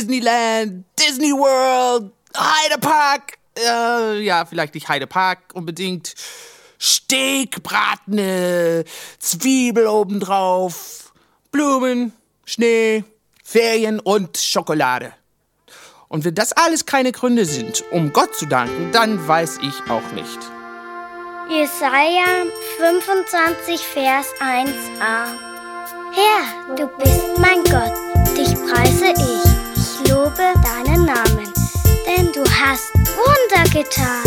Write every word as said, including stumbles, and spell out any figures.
Disneyland, Disney World, Heidepark. Äh, ja, vielleicht nicht Heidepark unbedingt. Steak, bratene Zwiebel obendrauf, Blumen, Schnee, Ferien und Schokolade. Und wenn das alles keine Gründe sind, um Gott zu danken, dann weiß ich auch nicht. Jesaja fünfundzwanzig, Vers eins a. Herr, du bist mein Gott, dich preise ich. Ich lobe deinen Namen, denn du hast Wunder getan.